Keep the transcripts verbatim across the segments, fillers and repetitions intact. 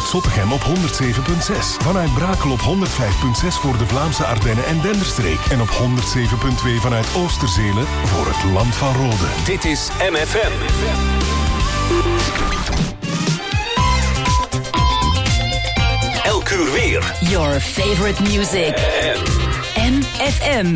vanuit Zottegem op honderd zeven komma zes. Vanuit Brakel op honderd vijf komma zes voor de Vlaamse Ardennen en Denderstreek. En op honderd zeven komma twee vanuit Oosterzelen voor het Land van Rode. Dit is M F M. Elk uur weer. Your favorite music. M F M.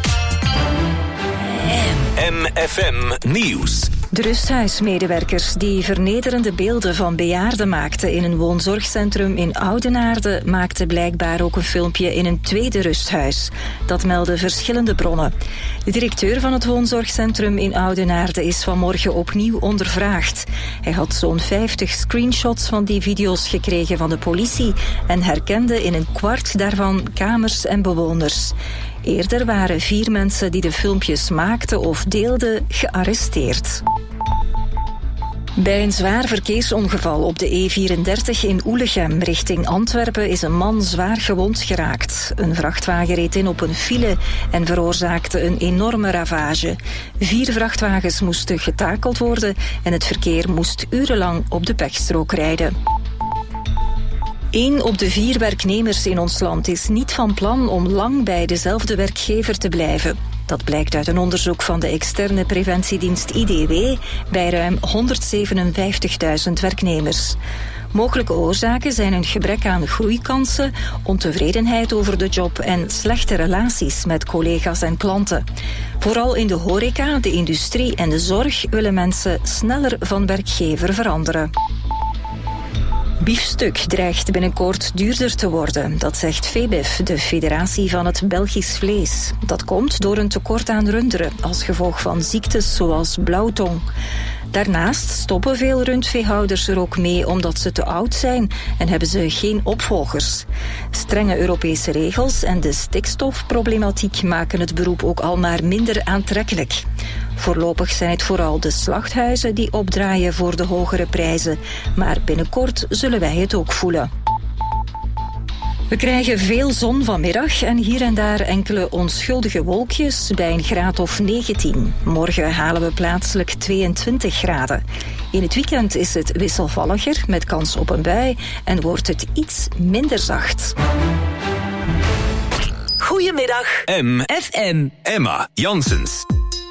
M F M Nieuws. De rusthuismedewerkers die vernederende beelden van bejaarden maakten in een woonzorgcentrum in Oudenaarde maakten blijkbaar ook een filmpje in een tweede rusthuis. Dat melden verschillende bronnen. De directeur van het woonzorgcentrum in Oudenaarde is vanmorgen opnieuw ondervraagd. Hij had zo'n vijftig screenshots van die video's gekregen van de politie en herkende in een kwart daarvan kamers en bewoners. Eerder waren vier mensen die de filmpjes maakten of deelden gearresteerd. Bij een zwaar verkeersongeval op de E vierendertig in Oelegem richting Antwerpen is een man zwaar gewond geraakt. Een vrachtwagen reed in op een file en veroorzaakte een enorme ravage. Vier vrachtwagens moesten getakeld worden en het verkeer moest urenlang op de pechstrook rijden. Eén op de vier werknemers in ons land is niet van plan om lang bij dezelfde werkgever te blijven. Dat blijkt uit een onderzoek van de externe preventiedienst I D W bij ruim honderdzevenenvijftigduizend werknemers. Mogelijke oorzaken zijn een gebrek aan groeikansen, ontevredenheid over de job en slechte relaties met collega's en klanten. Vooral in de horeca, de industrie en de zorg willen mensen sneller van werkgever veranderen. Biefstuk dreigt binnenkort duurder te worden, dat zegt V B I F, de federatie van het Belgisch vlees. Dat komt door een tekort aan runderen, als gevolg van ziektes zoals blauwtong. Daarnaast stoppen veel rundveehouders er ook mee omdat ze te oud zijn en hebben ze geen opvolgers. Strenge Europese regels en de stikstofproblematiek maken het beroep ook al maar minder aantrekkelijk. Voorlopig zijn het vooral de slachthuizen die opdraaien voor de hogere prijzen, maar binnenkort zullen wij het ook voelen. We krijgen veel zon vanmiddag en hier en daar enkele onschuldige wolkjes bij een graad of negentien. Morgen halen we plaatselijk tweeëntwintig graden. In het weekend is het wisselvalliger met kans op een bui en wordt het iets minder zacht. Goedemiddag. M F M. Emma Janssens.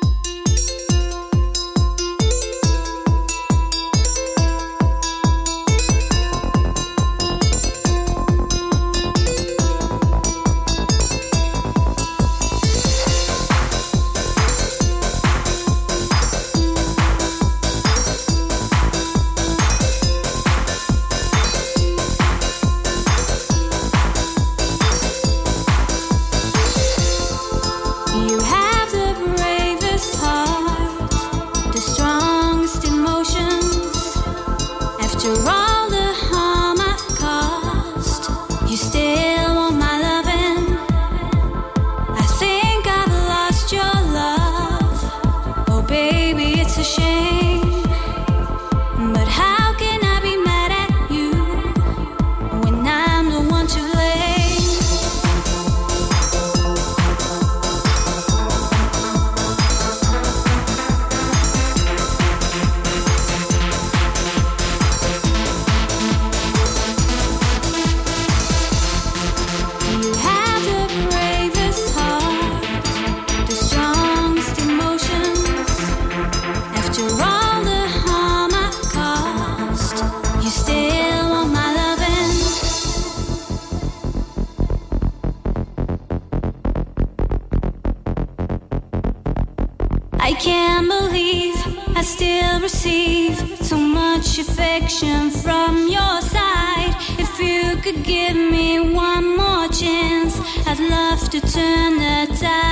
I can't believe I still receive so much affection from your side. If you could give me one more chance, I'd love to turn the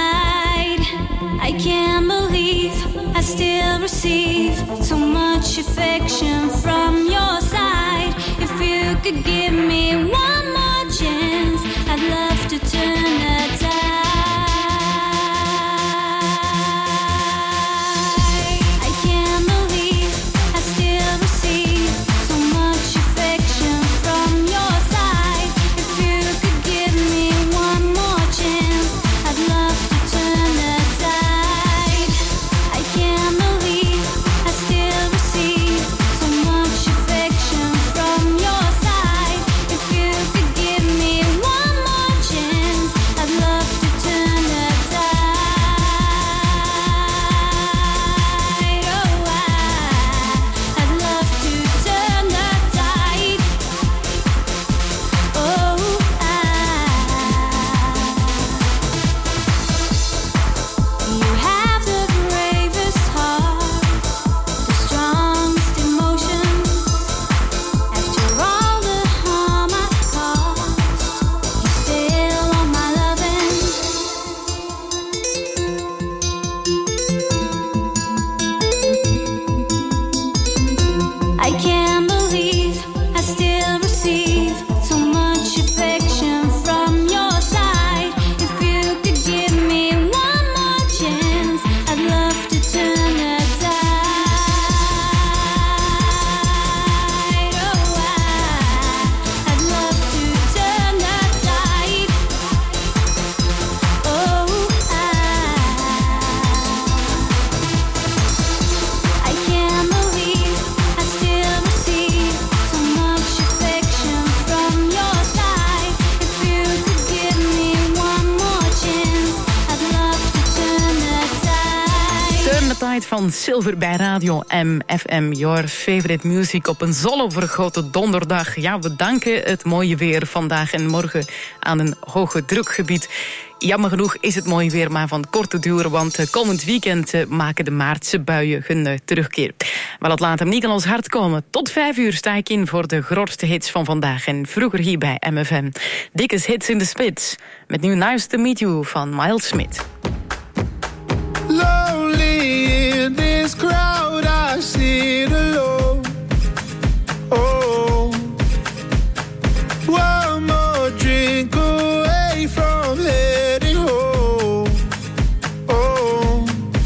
tide. I can't believe I still receive so much affection from your side. If you could give me one more chance, I'd love to turn the tide. Side. Night van Silver bij Radio M F M. Your favorite music op een zonovergoten donderdag. Ja, we danken het mooie weer vandaag en morgen aan een hoge drukgebied. Jammer genoeg is het mooi weer maar van korte duur, want komend weekend maken de maartse buien hun terugkeer. Maar dat laat hem niet aan ons hart komen. Tot vijf uur sta ik in voor de grootste hits van vandaag en vroeger hier bij M F M. Dikke hits in de spits. Met nu Nice to Meet You van Miles Smith. Lonely in this crowd, I sit alone. Oh, one more drink away from heading home. Oh,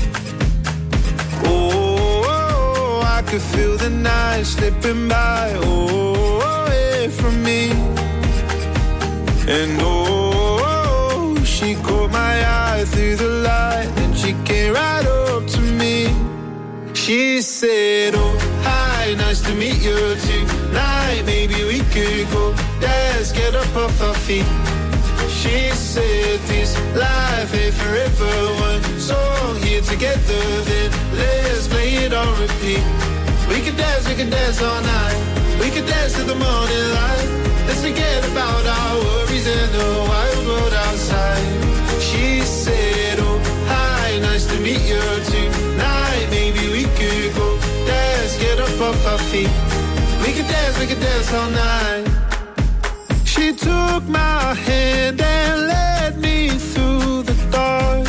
oh, oh, I could feel the night slipping by. Oh, away from me. And oh, she caught my eye through the light. She came right up to me. She said, oh, hi, nice to meet you tonight. Maybe we could go dance, get up off our feet. She said, this life ain't forever. One song here together, then let's play it on repeat. We could dance, we could dance all night. We could dance to the morning light. Let's forget about our worries and the wild world outside. She said, oh, hi, nice to meet you tonight. Maybe we could go dance, get up off our feet. We could dance, we could dance all night. She took my hand and led me through the dark.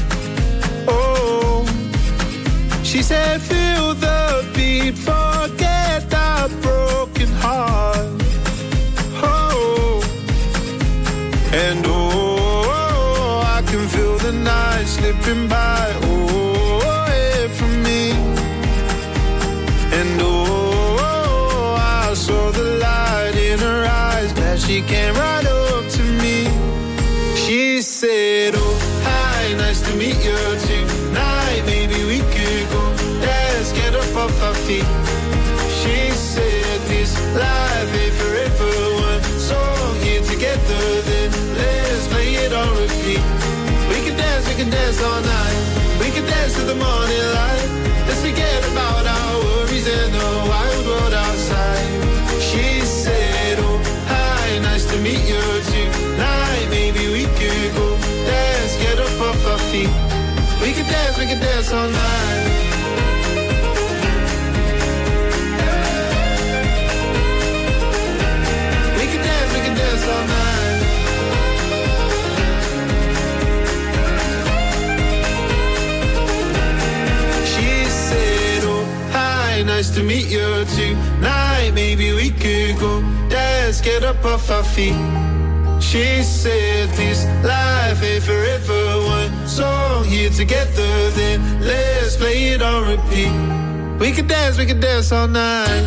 Oh, she said, feel the beat, forget that broken heart. Oh, and oh, I can feel the night slipping by, oh, away from me. And oh, I saw the light in her eyes, glad she came right up to me. She said, oh, hi, nice to meet you tonight. Maybe we could go dance, get up off our feet. She said, this life ain't forever. One song here together, then let's play it on repeat. We can dance, we can dance all night. We can dance to the morning light. Let's forget about our worries and the wild world outside. She said, oh, hi, nice to meet you tonight. Maybe we could go dance, get up off our feet. We can dance, we can dance all night. We can dance, we can dance all night. Nice to meet you tonight. Maybe we could go dance, get up off our feet. She said this life ain't forever. One song here together, then let's play it on repeat. We could dance, we could dance all night.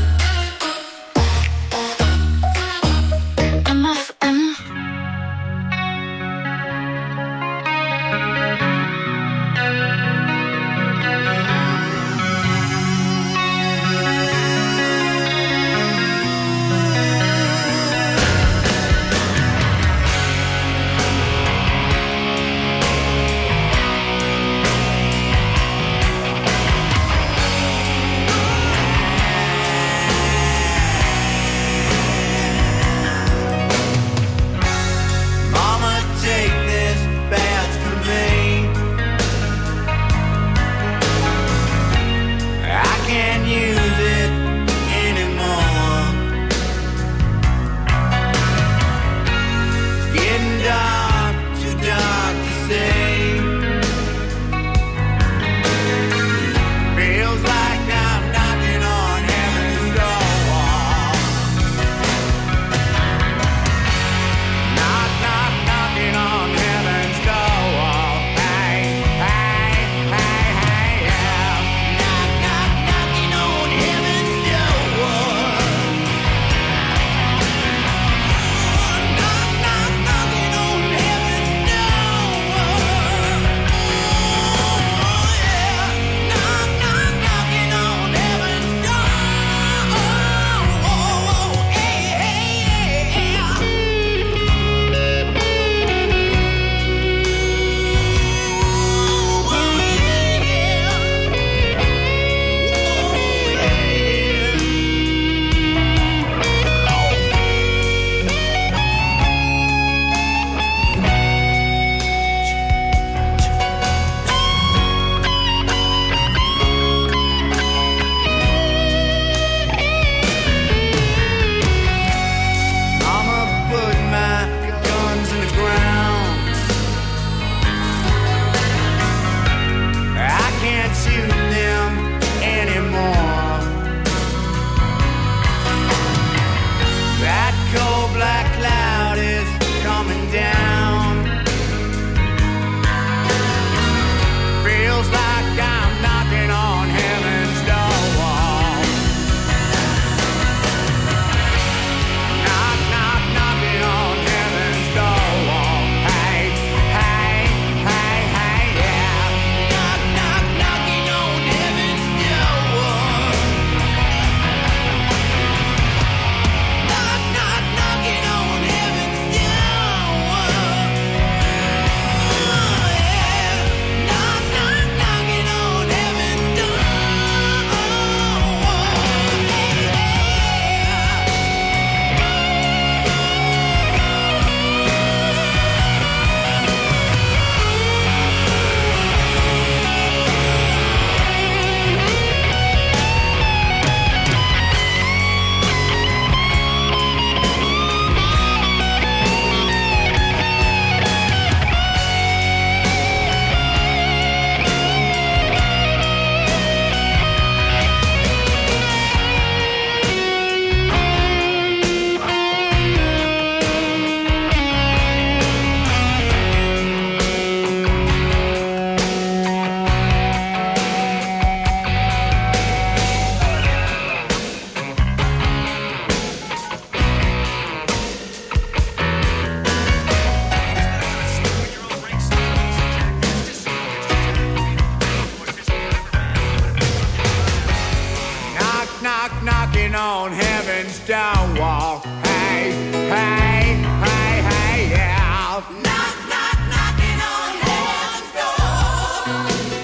Hey, hey, hey, hey, yeah. Knock, knock, knocking on heaven's door.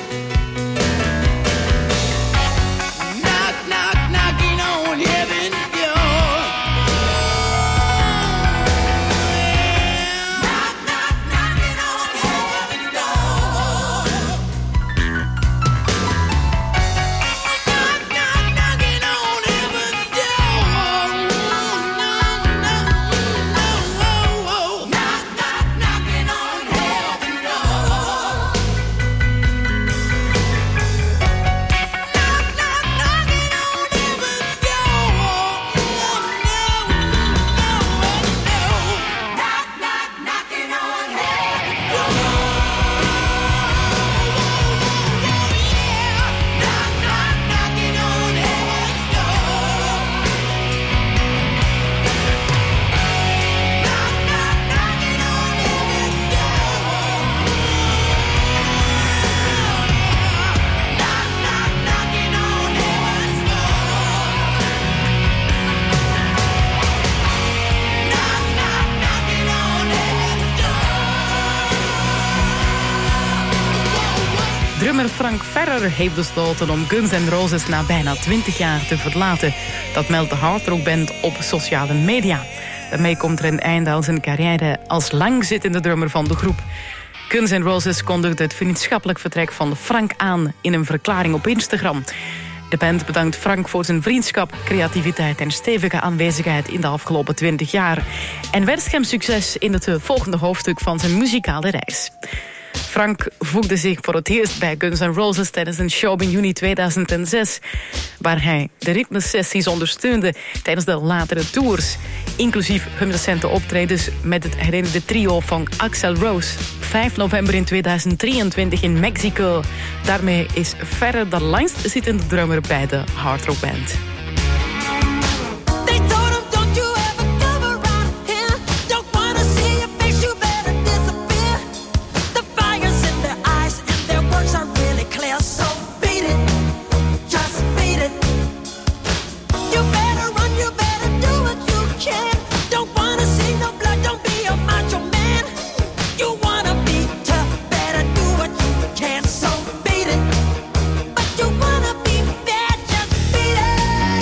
Knock, knock, knocking on heaven's door. Knock, knock, knocking on heaven's door. Knock, knock, knocking on heaven's door. Knock, knock, knocking on heaven's door. Drummer Frank Ferrer heeft besloten om Guns N' Roses na bijna twintig jaar te verlaten. Dat meldt de hardrockband op sociale media. Daarmee komt er een einde aan zijn carrière als langzittende drummer van de groep. Guns N' Roses kondigde het vriendschappelijk vertrek van Frank aan in een verklaring op Instagram. De band bedankt Frank voor zijn vriendschap, creativiteit en stevige aanwezigheid in de afgelopen twintig jaar. En wenst hem succes in het volgende hoofdstuk van zijn muzikale reis. Frank voegde zich voor het eerst bij Guns N' Roses tijdens een show in juni tweeduizend zes... waar hij de ritmesessies ondersteunde tijdens de latere tours. Inclusief hun recente optredens met het herinnerde trio van Axl Rose. vijf november in tweeduizend drieëntwintig in Mexico. Daarmee is Ferrer de langstzittende drummer bij de hardrockband. Can't so beat it, but you wanna be bad, just beat it.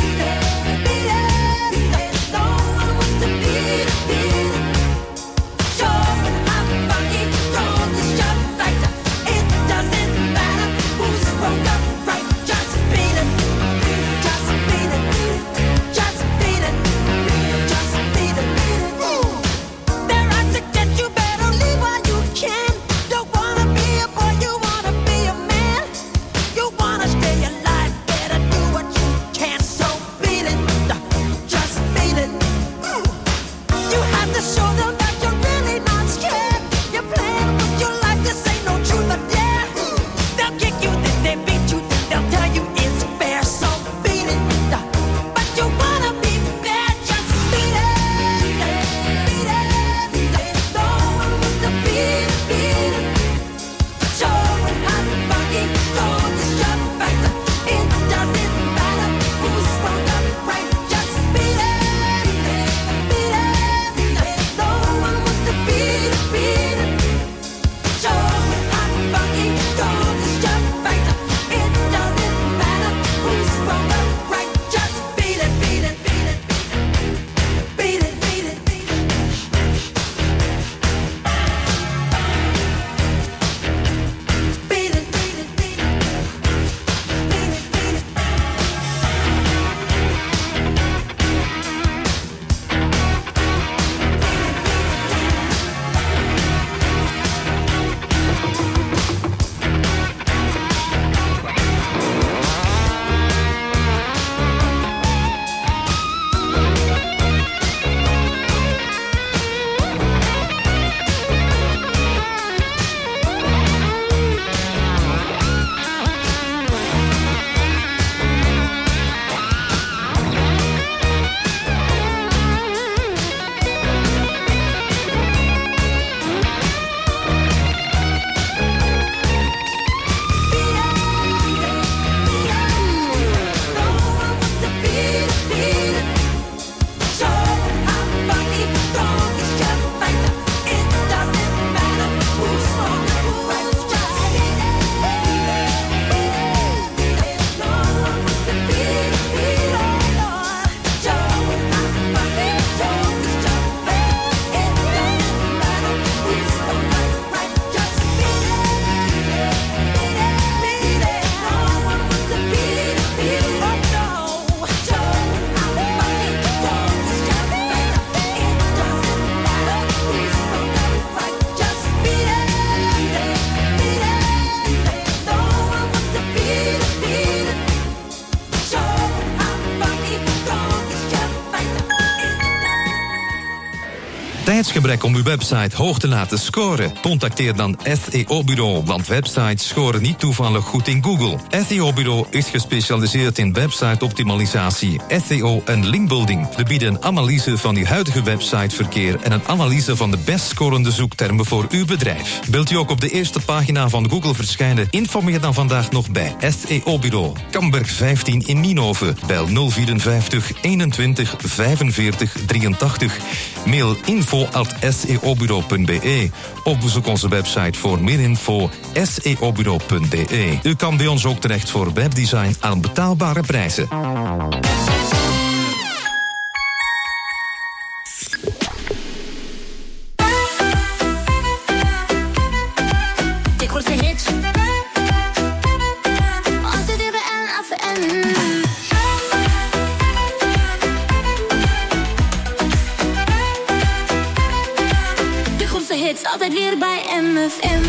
Tijdsgebrek om uw website hoog te laten scoren? Contacteer dan S E O-bureau, want websites scoren niet toevallig goed in Google. S E O-bureau is gespecialiseerd in website-optimalisatie, S E O en linkbuilding. We bieden een analyse van uw huidige websiteverkeer en een analyse van de best scorende zoektermen voor uw bedrijf. Wilt u ook op de eerste pagina van Google verschijnen? Informeer dan vandaag nog bij S E O-bureau. Kamberg vijftien in Nienhoven. Bel nul vierenvijftig eenentwintig vijfenveertig drieëntachtig. Mail info at s e o bureau punt b e of bezoek onze website voor meer info s e o bureau punt b e. U kan bij ons ook terecht voor webdesign aan betaalbare prijzen. Altijd weer bij M F M.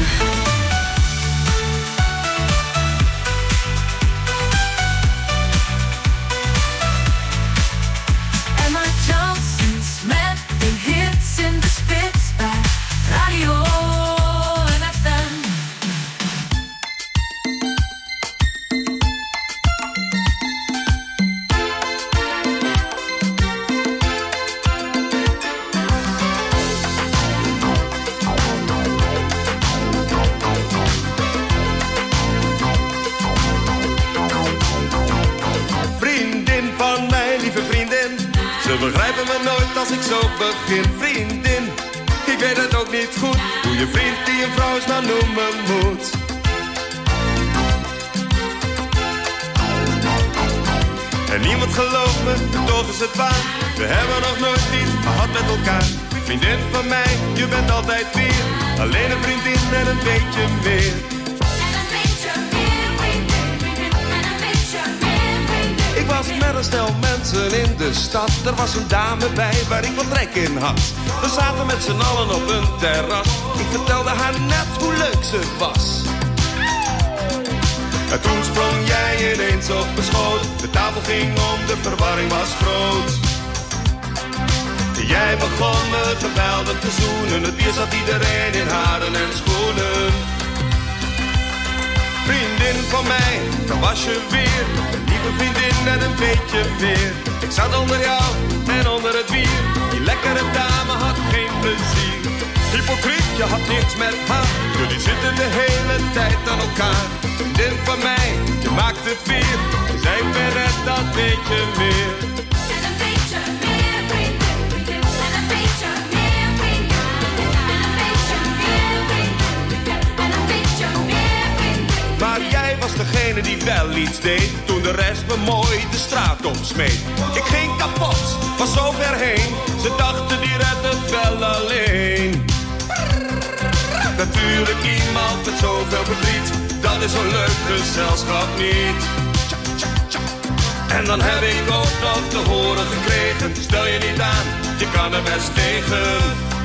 Emma Johnson's met de hits in de spits bij Radio M F M. Ze begrijpen me nooit als ik zo begin. Vriendin, ik weet het ook niet goed hoe je vriend die een vrouw is nou noemen moet. En niemand gelooft me, toch is het waar. We hebben nog nooit iets gehad met elkaar. Vriendin van mij, je bent altijd weer. Alleen een vriendin en een beetje meer. Ik was met een stel mensen in de stad. Er was een dame bij waar ik wat trek in had. We zaten met z'n allen op een terras. Ik vertelde haar net hoe leuk ze was. En toen sprong jij ineens op mijn schoot. De tafel ging om, de verwarring was groot. Jij begon me geweldig te zoenen. Het bier zat iedereen in haren en schoenen. Vriendin van mij, dan was je weer. Een lieve vriendin en een beetje meer. Ik zat onder jou en onder het bier. Die lekkere dame had geen plezier. Hypocriet, je had niks met haar. Jullie zitten de hele tijd aan elkaar. Vriendin van mij, je maakt het weer. Zij ben net dat beetje meer. En een beetje meer vriendin, vriendin. En een beetje meer vriendin. En een beetje meer vriendin. En een beetje meer vriendin. Maar jij was degene die wel iets deed. Toen de rest me mooi de straat opsmeet. Ik ging kapot, was zo ver heen. Ze dachten die redt het wel alleen. Natuurlijk iemand met zoveel verdriet. Dat is zo'n leuk gezelschap niet. En dan heb ik ook nog te horen gekregen. Stel je niet aan, je kan er best tegen.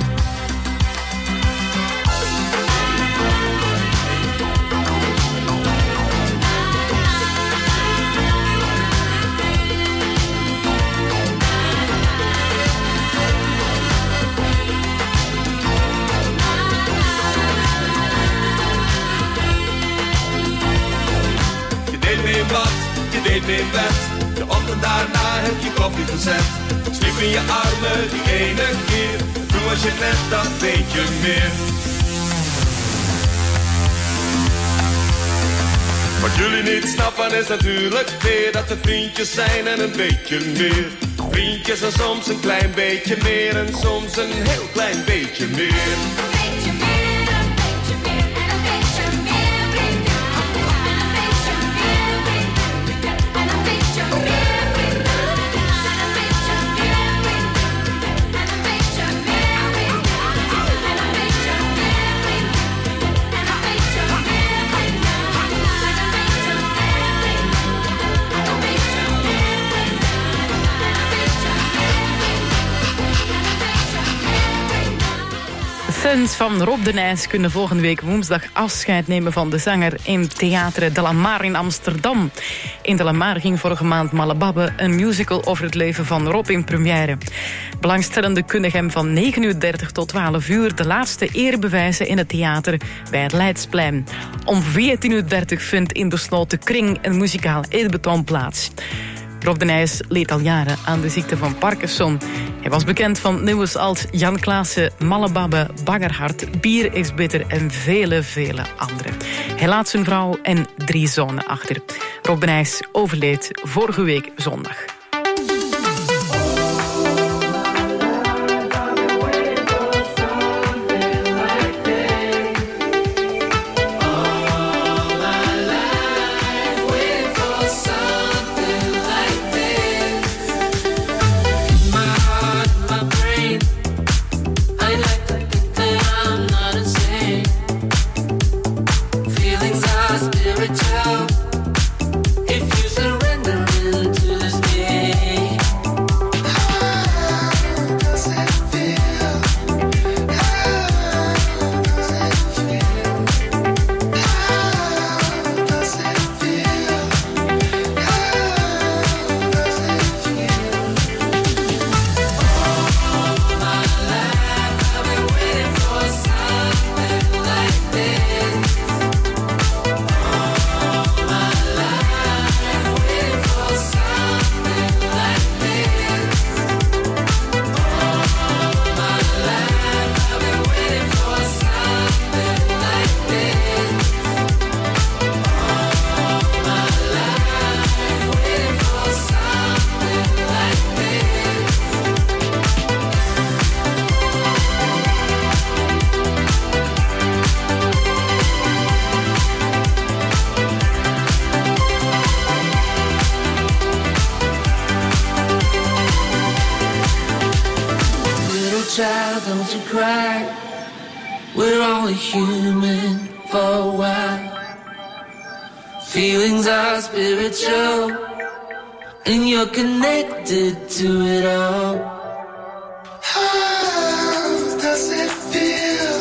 Je deed me in bed, de ochtend daarna heb je koffie gezet. Sliep in je armen die ene keer, toen was je net dat beetje meer. Wat jullie niet snappen is natuurlijk weer dat er vriendjes zijn en een beetje meer. Vriendjes en soms een klein beetje meer en soms een heel klein beetje meer. fans van Rob de Nijs kunnen volgende week woensdag afscheid nemen van de zanger in Theater de la Mar in Amsterdam. In de la Mar ging vorige maand Malababbe, een musical over het leven van Rob, in première. Belangstellenden kunnen hem van negen uur dertig tot twaalf uur de laatste eer bewijzen in het theater bij het Leidsplein. Om veertien uur dertig vindt in de Sloten Kring een muzikaal eerbetoon plaats. Rob de Nijs leed al jaren aan de ziekte van Parkinson. Hij was bekend van nummers als Jan Klaassen, Malababbe, Baggerhart, Bier is bitter en vele, vele andere. Hij laat zijn vrouw en drie zonen achter. Rob de Nijs overleed vorige week zondag. And you're connected to it all. How does it feel?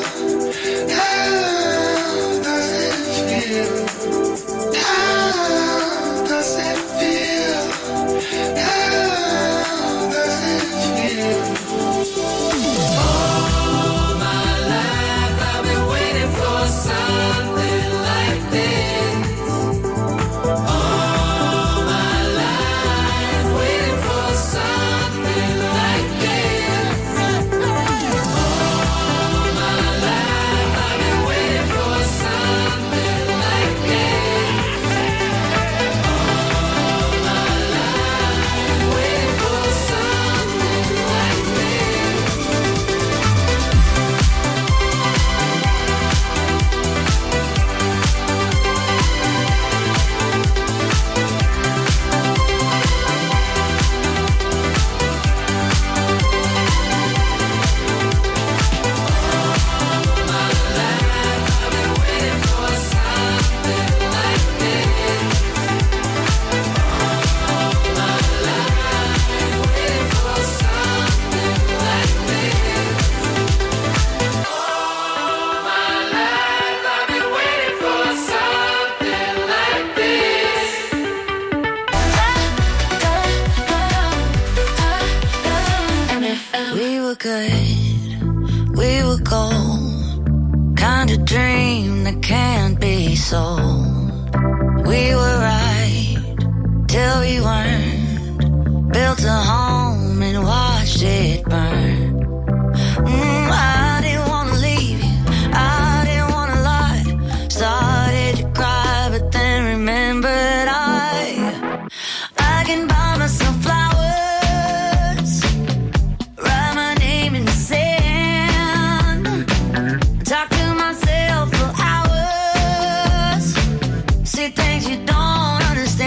How does it feel? How does it feel? How does it feel? All my life I've been waiting for something like this.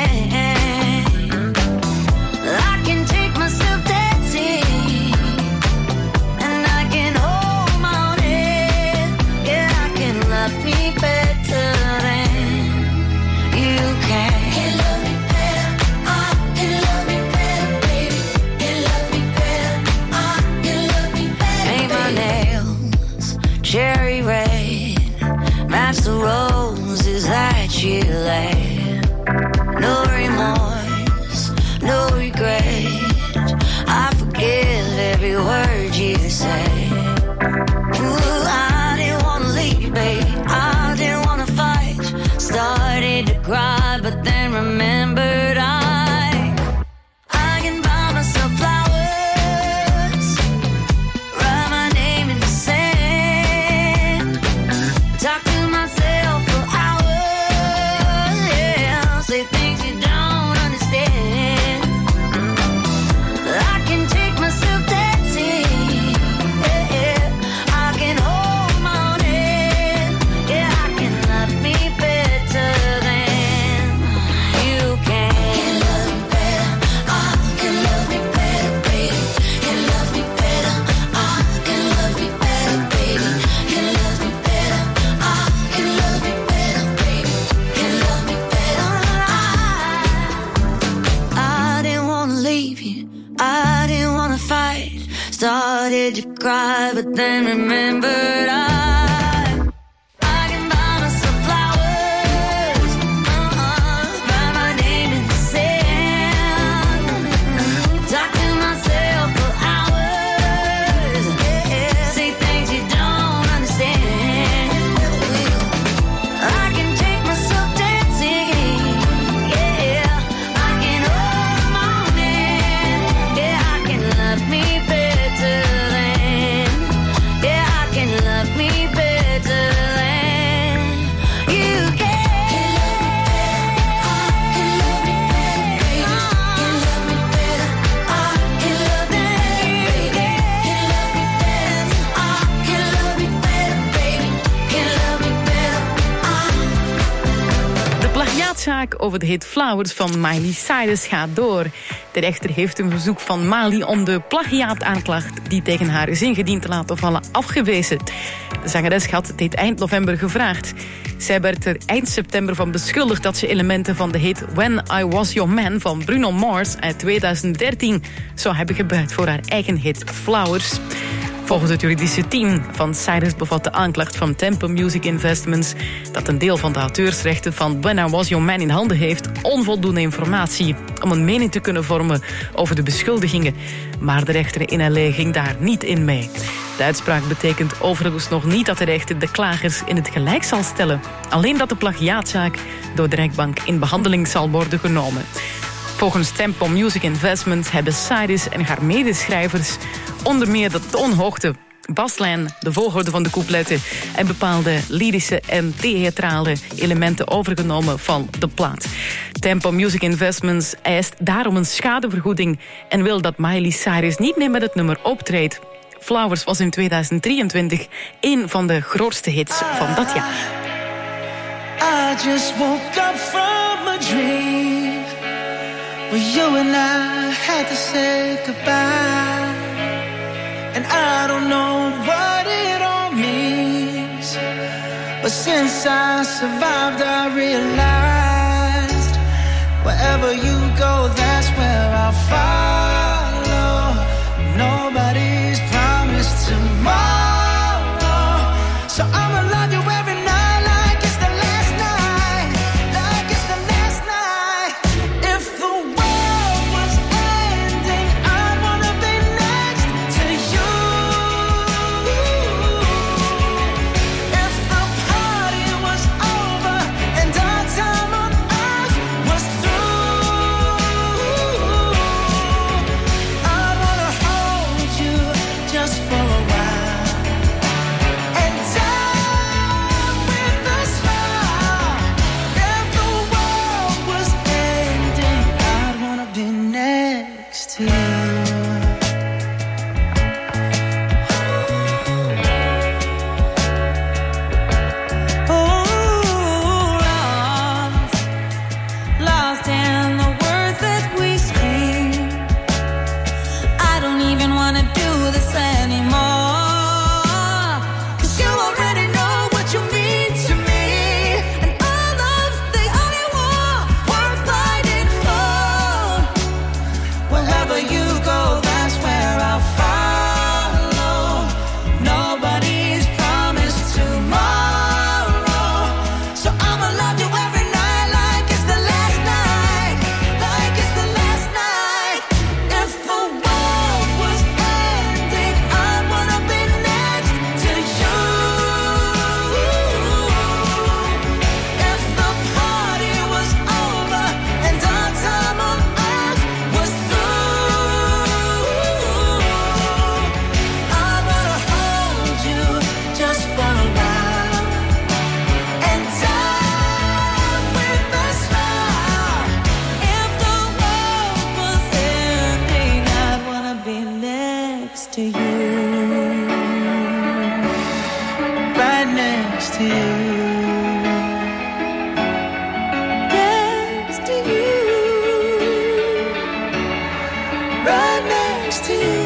I can take myself dancing. heard you say. Ooh, I didn't wanna leave, babe. I didn't wanna fight. Started to cry, but then remembered I I can buy myself flowers, write my name in the sand, talk to myself for hours, yeah, say things you don't understand. I can take myself dancing, yeah, yeah. I can hold my own hand, yeah, I can love me better than you can. Can love me better, I can love me better, baby. Can love me better, I can love me better, baby. Can love me better, I can love me better, baby. Can love me better, I I didn't wanna leave you, I didn't wanna fight. Started to cry, but then remembered I I can buy myself flowers, uh-uh, write my name in the sand, talk to myself for hours, yeah, say things you don't understand. I can take myself dancing, yeah, I can hold my own hand, yeah, I can love me better than, yeah, I can love me better than you can. Can love me better, I can love me better, baby. Can love me better, I can love me better, baby. Can love me better, I. De plagiaatzaak over de hit Flowers van Miley Cyrus gaat door. De rechter heeft een verzoek van Miley om de plagiaataanklacht die tegen haar is ingediend te laten vallen afgewezen. De zangeres had dit eind november gevraagd. Zij werd er eind september van beschuldigd dat ze elementen van de hit When I Was Your Man van Bruno Mars uit tweeduizend dertien zou hebben gebruikt voor haar eigen hit Flowers. Volgens het juridische team van Cyrus bevat de aanklacht van Tempo Music Investments dat een deel van de auteursrechten van When I Was Your Man in handen heeft onvoldoende informatie om een mening te kunnen vormen over de beschuldigingen. Maar de rechter in L A ging daar niet in mee. De uitspraak betekent overigens nog niet dat de rechter de klagers in het gelijk zal stellen. Alleen dat de plagiaatzaak door de rechtbank in behandeling zal worden genomen. Volgens Tempo Music Investments hebben Cyrus en haar medeschrijvers onder meer de toonhoogte, baslijn, de volgorde van de coupletten en bepaalde lyrische en theatrale elementen overgenomen van de plaat. Tempo Music Investments eist daarom een schadevergoeding en wil dat Miley Cyrus niet meer met het nummer optreedt. Flowers was in tweeduizend drieëntwintig een van de grootste hits van dat jaar. I just woke up from a dream where you and I had to say goodbye. And I don't know what it all means, but since I survived I realized wherever you go, that's where I'll follow. Nobody's promised tomorrow, so I'ma love you every night like it's the last night, like it's the last night. If the world was ending, I'd wanna be next to you. If the party was over and our time on earth was through, next to you. Next to you. Right next to you.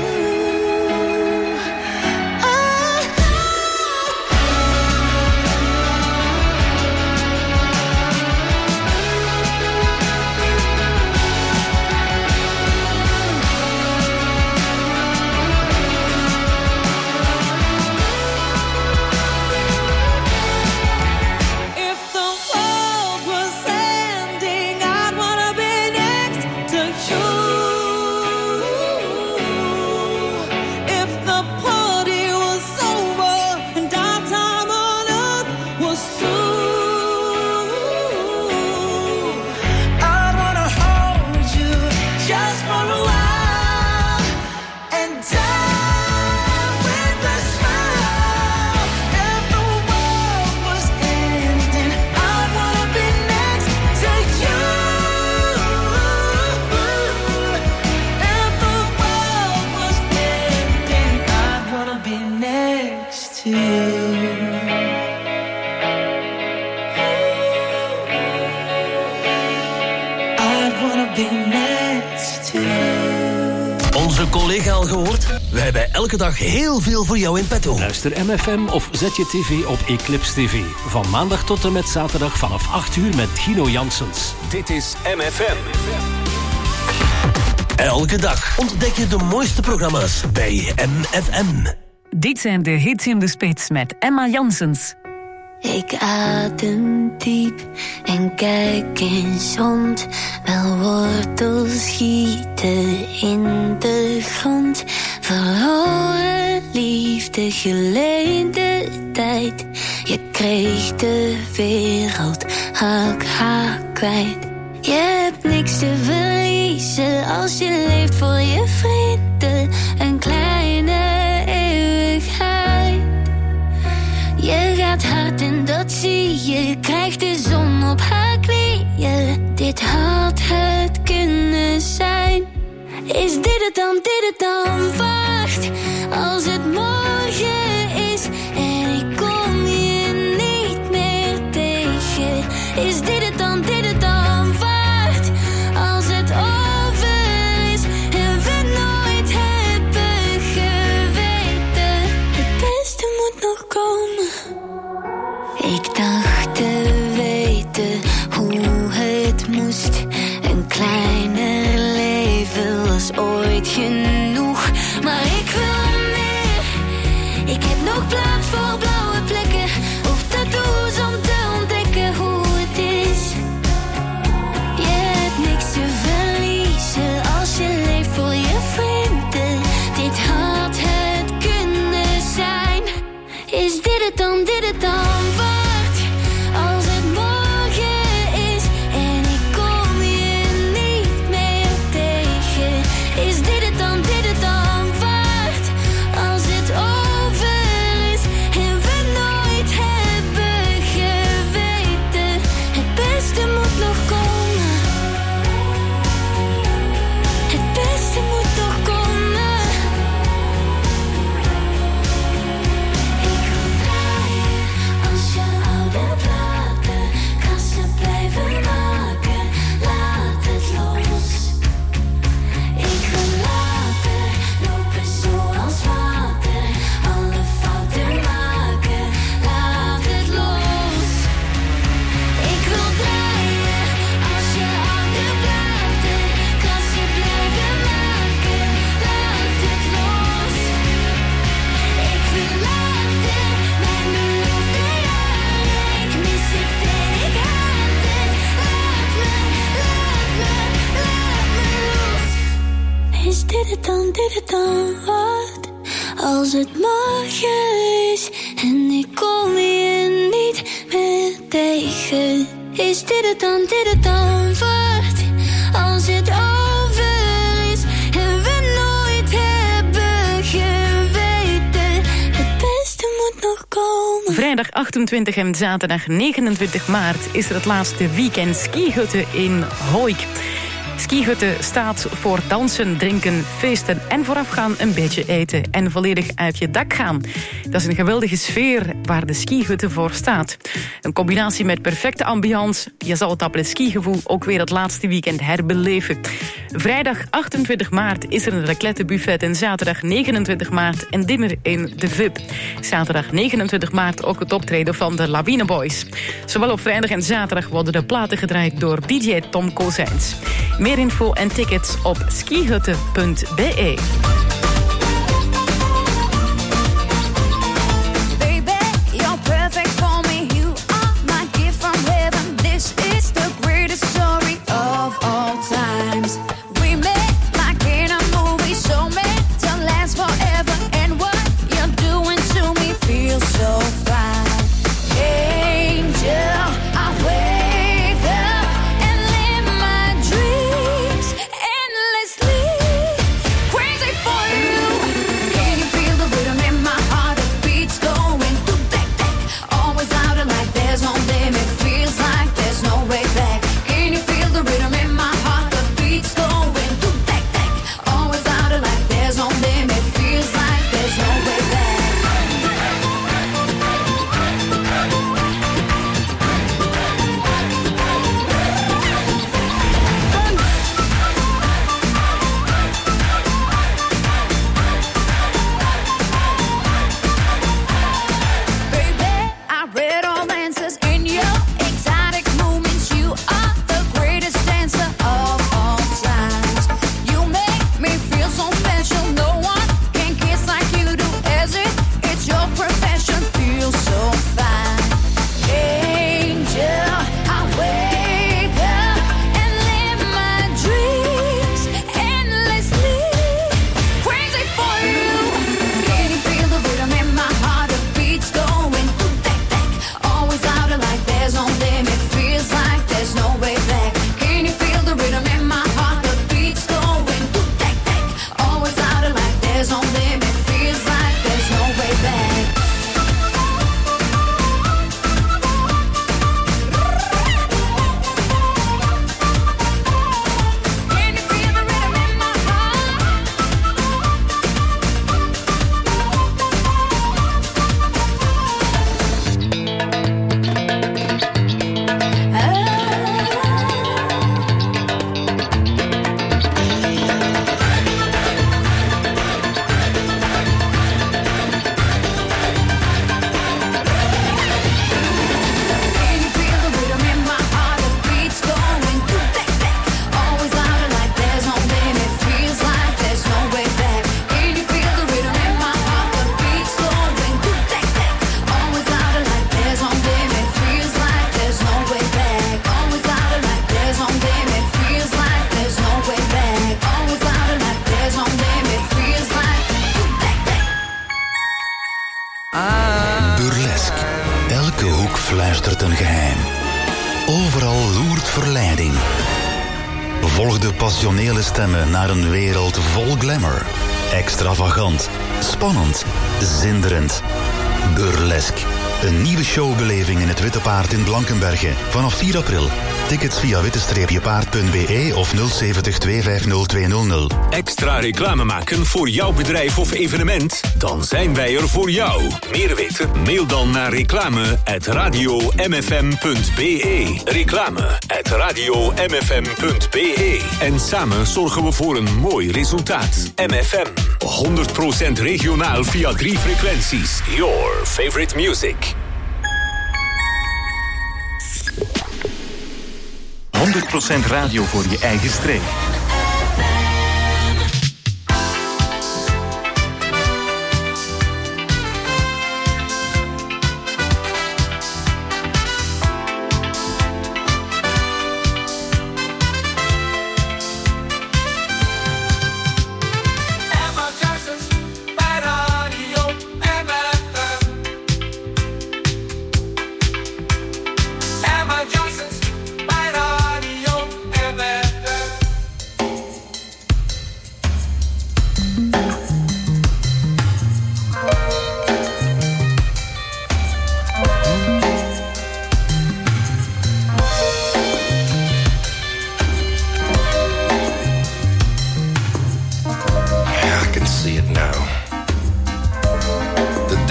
Onze collega al gehoord? We hebben elke dag heel veel voor jou in petto. Luister M F M of zet je tv op Eclipse T V. Van maandag tot en met zaterdag vanaf acht uur met Gino Janssens. Dit is M F M. Elke dag ontdek je de mooiste programma's bij M F M. Dit zijn de hits in de spits met Emma Janssens. Ik adem diep en kijk eens rond. Wel wortels schieten in de grond. Verloren liefde, geleende tijd. Je kreeg de wereld, raak haar kwijt. Je hebt niks te verliezen als je leeft voor je vrienden. Een kleine eeuwigheid. Je gaat hard en dat zie je. Krijgt de zon op haar knieën. Dit had het kunnen zijn. Is dit het dan, dit het dan? Wacht, als het morgen is en ik kom je niet meer tegen. Is dit het dan, dit het dan? Wacht, als het over is en we nooit hebben geweten. Het beste moet nog komen. Ik dacht te weten hoe het moest. Een kleiner leven was ooit genoeg. Maar ik wil meer. Ik heb nog plaats voor blauwe plekken of tattoos om te ontdekken hoe het is. Je hebt niks te verliezen als je leeft voor je vrienden. Dit had het kunnen zijn. Is dit het dan, dit het dan? Wacht, als het morgen is en ik kom je niet meer tegen. Is dit het dan, dit het dan? Wacht, als het over is en we nooit hebben geweten. Het beste moet nog komen. Het beste moet nog komen. Ik wil draaien als je oude platen. Kassen blijven maken, laat het los. Ik wil later lopen zoals water. Alle fouten maken, laat het los. Ik wil draaien als je oude platen. Kassen blijven maken, laat het los. Ik wil later mijn beloofde jaren. Ik mis het en ik haat het. Laat me, laat me, laat me los. Is dit het dan, dit het dan? Wat als het morgen is en ik kom je niet meer tegen? Is dit het dan, dit het dan? Wat als het over is en we nooit hebben geweten? Het beste moet nog komen. Vrijdag achtentwintig en zaterdag negenentwintig maart is er het laatste weekend skihutten in Hooik. skihutte staat voor dansen, drinken, feesten en voorafgaan een beetje eten en volledig uit je dak gaan. Dat is een geweldige sfeer waar de skihutte voor staat. Een combinatie met perfecte ambiance. Je zal het après-ski-gevoel ook weer het laatste weekend herbeleven. Vrijdag achtentwintig maart is er een raclettebuffet en zaterdag negenentwintig maart een dinner in de V I P. Zaterdag negenentwintig maart ook het optreden van de Lawine Boys. Zowel op vrijdag en zaterdag worden de platen gedraaid door D J Tom Kozijns. Meer info en tickets op skihutte punt b e. Stemmen naar een wereld vol glamour. Extravagant, spannend, zinderend. Burlesque. Een nieuwe showbeleving in het Witte Paard in Blankenberge. Vanaf vier april. Tickets via witte paard punt b e of nul zeventig twee vijf nul twee nul nul. Extra reclame maken voor jouw bedrijf of evenement? Dan zijn wij er voor jou. Meer weten? Mail dan naar reclame at radio m f m punt b e. Reclame at radio m f m punt b e. En samen zorgen we voor een mooi resultaat. M F M. honderd procent regionaal via drie frequenties. Your favorite music. honderd procent radio voor je eigen streek.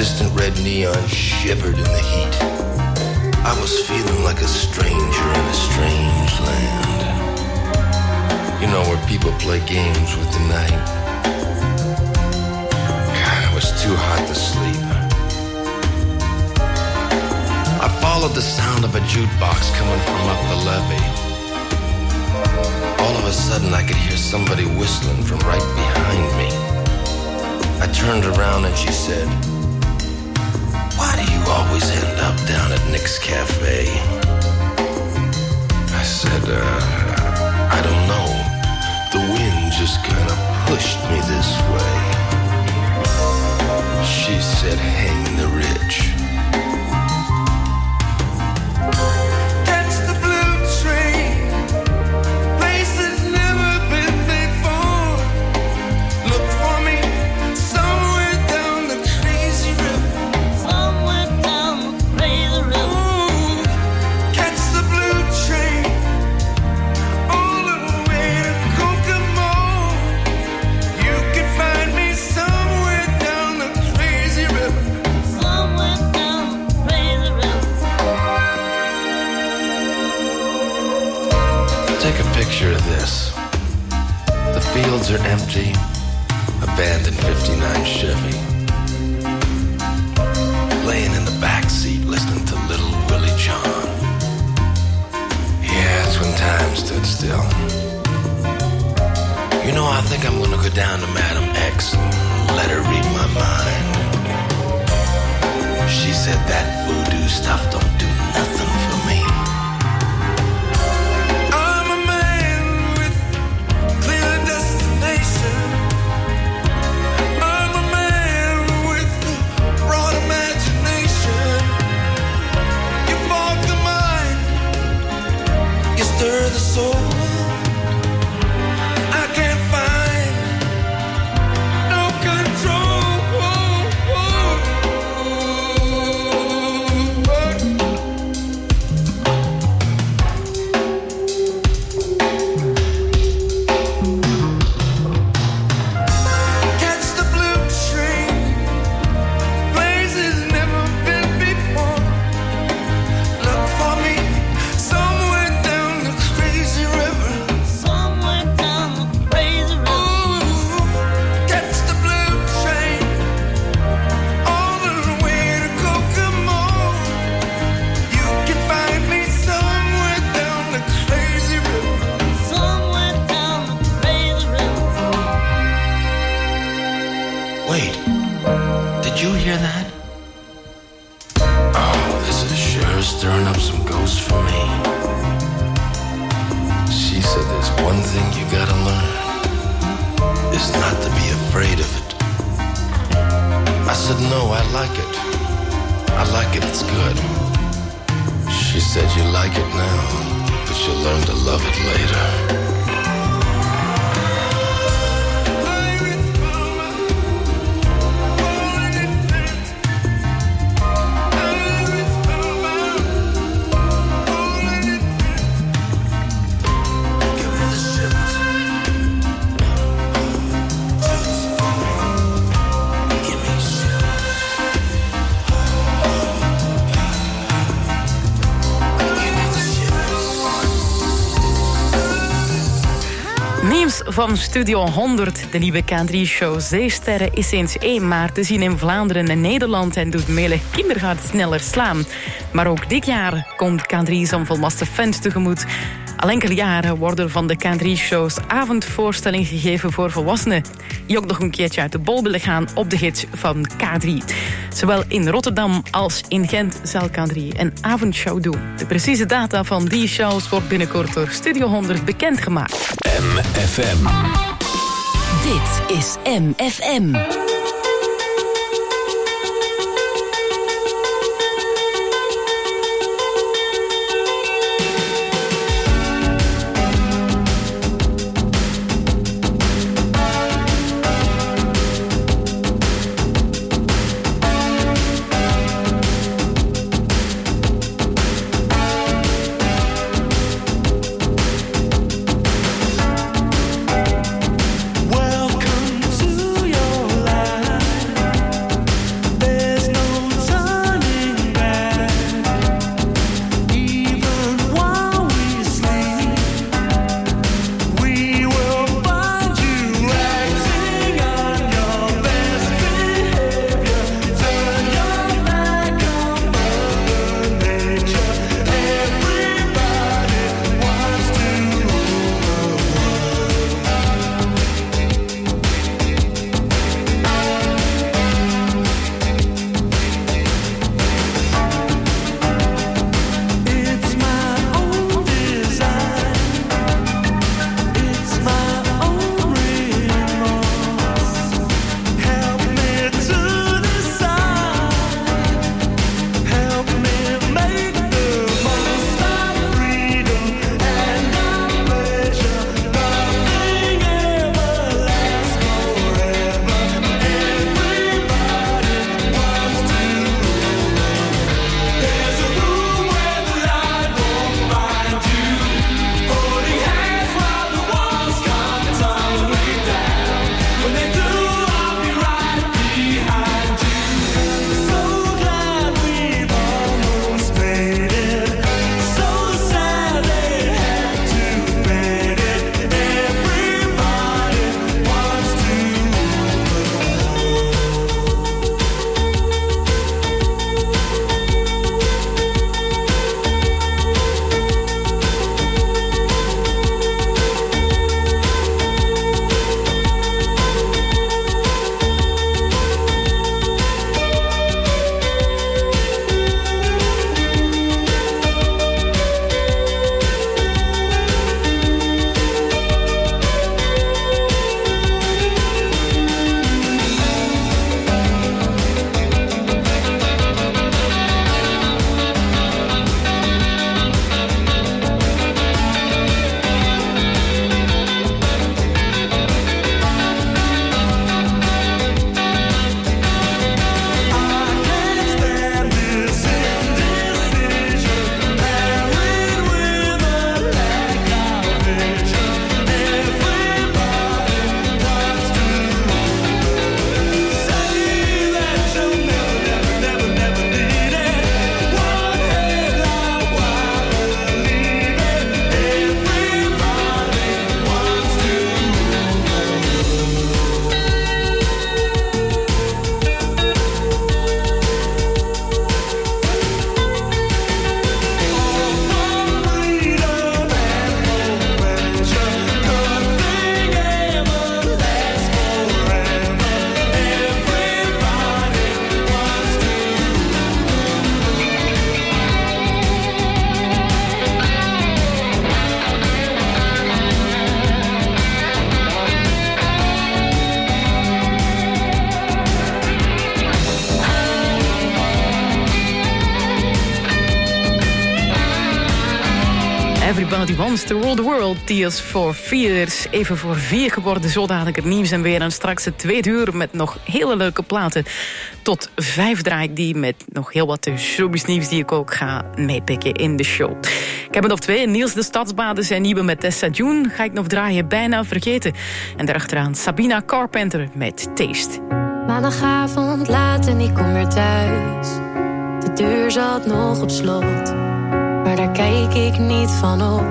distant red neon shivered in the heat. I was feeling like a stranger in a strange land. You know, where people play games with the night. God, it was too hot to sleep. I followed the sound of a jukebox coming from up the levee. All of a sudden, I could hear somebody whistling from right behind me. I turned around and she said, "Why do you always end up down at Nick's Cafe?" I said, uh, I don't know. The wind just kind of pushed me this way. She said, "Hang the rich." Picture this. The fields are empty, abandoned fifty-nine Chevy. Laying in the back seat listening to Little Willie John. Yeah, that's when time stood still. You know, I think I'm gonna go down to Madam X and let her read my mind. She said that voodoo stuff don't do nothing for me. Stir the soul. I can't find no control. Catch the blue train, places never been before. Look for me somewhere down the crazy river. Somewhere down the crazy river. Ooh, catch the blue train all the way to Kokomo. You can find me somewhere down the crazy river. Somewhere down the crazy river. Wait, did you hear that? Oh, this is sure stirring up some ghosts for me. She said there's one thing you gotta learn, is not to be afraid of it. I said, no, I like it. I like it, it's good. She said, you like it now, but you'll learn to love it later. Nieuws van Studio honderd. De nieuwe K drie show Zeesterren is sinds één maart te zien in Vlaanderen en Nederland en doet menig kinderhart sneller slaan. Maar ook dit jaar komt K drie zijn volwassen fans tegemoet. Al enkele jaren worden van de K drie shows avondvoorstellingen gegeven voor volwassenen, die ook nog een keertje uit de bol willen gaan op de hits van K drie. Zowel in Rotterdam als in Gent zal K drie een avondshow doen. De precieze data van die shows wordt binnenkort door Studio honderd bekendgemaakt. M F M. Dit is M F M. Welcome to your life. Everybody Wants to Rule the World. Tears for Fears. Even voor vier geworden, zo dadelijk het nieuws en weer. En straks het tweede uur met nog hele leuke platen. Tot vijf draai ik die met nog heel wat showbiz nieuws die ik ook ga meepikken in de show. Ik heb er nog twee. Niels de Stadsbaden zijn nieuwe met Tessa June. Ga ik nog draaien, bijna vergeten. En daarachteraan Sabina Carpenter met Taste. Maandagavond laat en ik kom weer thuis. De deur zat nog op slot, maar daar kijk ik niet van op.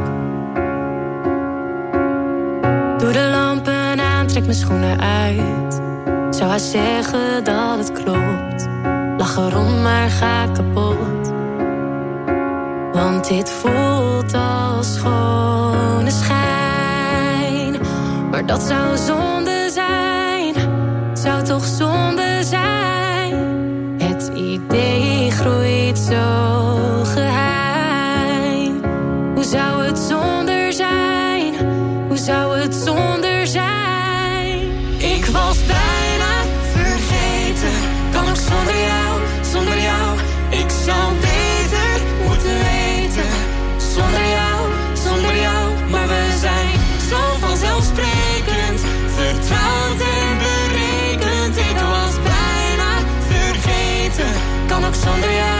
Doe de lampen aan, trek mijn schoenen uit. Zou hij zeggen dat het klopt? Lach erom, maar ga kapot. Want dit voelt als schone schijn. Maar dat zou zonde zijn. Zou toch zonde zijn. Het idee groeit zo geheim. Hoe zou het zonder zijn? Hoe zou het zonder zijn? Ik was bijna vergeten. Kan ook zonder jou, zonder jou. Ik zou beter moeten weten. Zonder jou, zonder jou. Maar we zijn zo vanzelfsprekend. Vertrouwd en berekend. Ik was bijna vergeten. Kan ook zonder jou.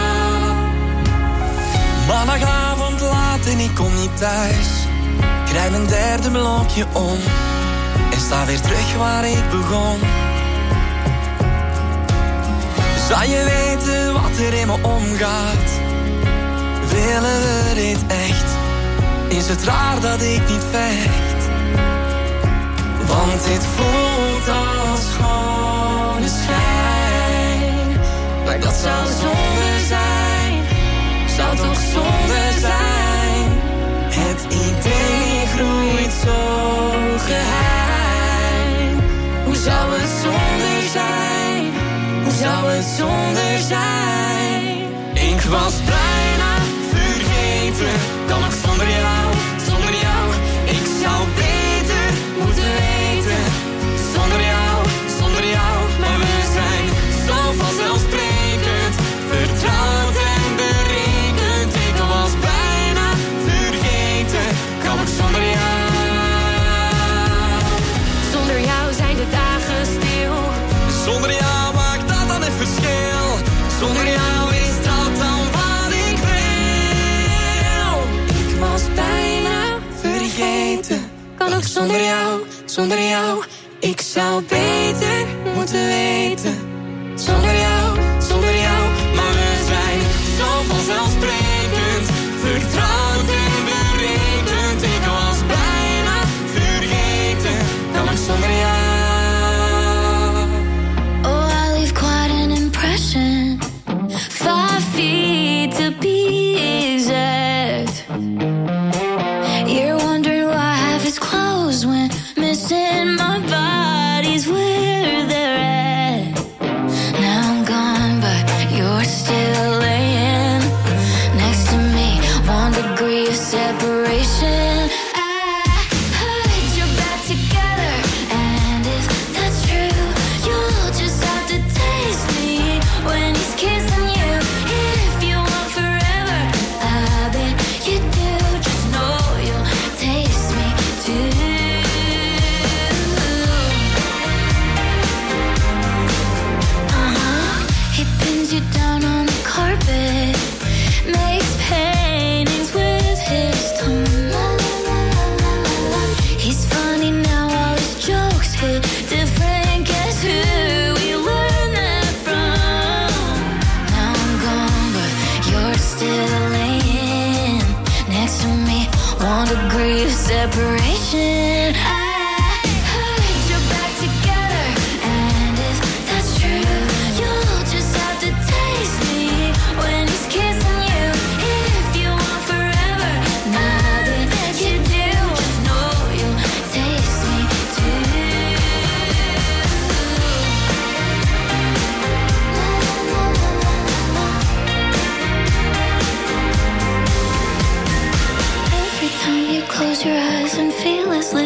Maandagavond laat en ik kom niet thuis. Krijg mijn derde blokje om. En sta weer terug waar ik begon. Zou je weten wat er in me omgaat? Willen we dit echt? Is het raar dat ik niet vecht? Want dit voelt als schone schijn. Maar dat zou zonde zijn. Zou toch zonde zijn. Het idee groeit zo geheim. Hoe zou het zonder zijn? Hoe zou het zonder zijn? Ik was bijna vergeten. Kan nog zonder jou, zonder jou. Ik zou beter moeten weten. Zonder jou, zonder jou. Maar we zijn zo vanzelfsprekend. Vertrouwd en berekend. Ik was bijna vergeten. Kan nog zonder jou. Zonder jou zijn de dagen stil. Zonder jou maakt dat dan een verschil. Zonder jou is dat dan wat ik wil. Ik was bijna vergeten. Kan ook zonder jou, zonder jou. Ik zou beter moeten weten. Zonder jou, zonder jou. Maar we zijn zo vanzelfsprekend. Vertrouwd en berekend. Ik was bijna vergeten. Kan ook zonder jou. Oh, I leave quite an impression. Five feet to be exact. You're wondering why half is closed when missing my body's where they're at. Now I'm gone, but you're still laying next to me. One degree of separation. I heard you're back together, and if that's true, you'll just have to taste me when he's kissing you. If you want forever, I bet you do. Just know you'll taste me too. Uh-huh. He pins you down on the carpet, makes paintings with his tongue. He's funny now, all his jokes hit different. Guess who we learned that from? Now I'm gone, but you're still laying next to me. One degree of separation. I heard you're back together, and if that's true, you'll just have to taste me when he's kissing you. If you want forever, now that you do, just know you'll taste me too. Every time you close your eyes and feel his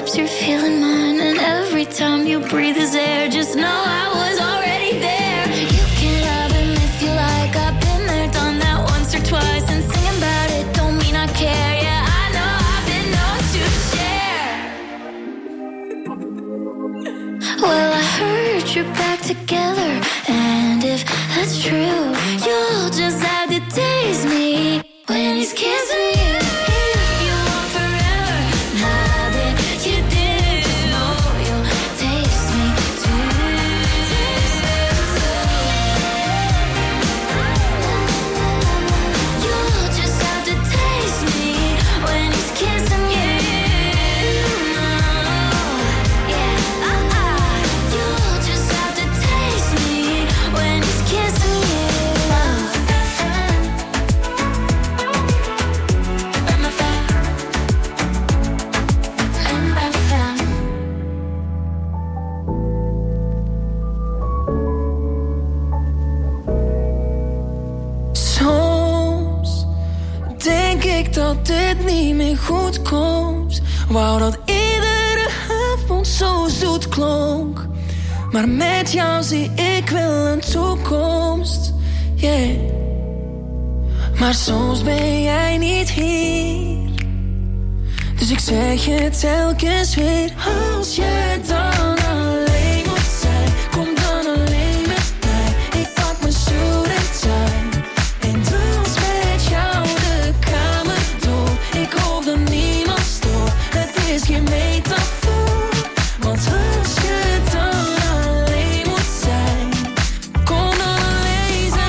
that's true. You'll just have to taste me when he's kissing you. If you want forever, I bet you do. Oh, you'll taste me too. Taste me too. You'll just have to taste me when he's kissing you. Dat dit niet meer goed komt. Wou dat iedere avond zo zoet klonk. Maar met jou zie ik wel een toekomst. Yeah. Maar soms ben jij niet hier. Dus ik zeg je telkens weer. Als je dan